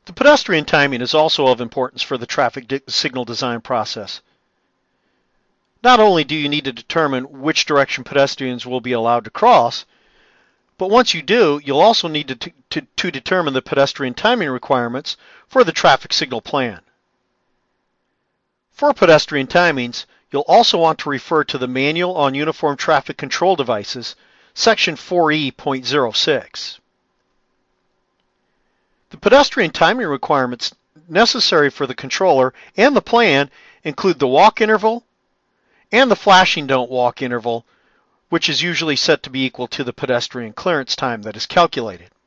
The pedestrian timing is also of importance for the traffic signal design process. Not only do you need to determine which direction pedestrians will be allowed to cross, but once you do, you'll also need to determine the pedestrian timing requirements for the traffic signal plan. For pedestrian timings, you'll also want to refer to the Manual on Uniform Traffic Control Devices, Section 4E.06. The pedestrian timing requirements necessary for the controller and the plan include the walk interval and the flashing don't walk interval, which is usually set to be equal to the pedestrian clearance time that is calculated.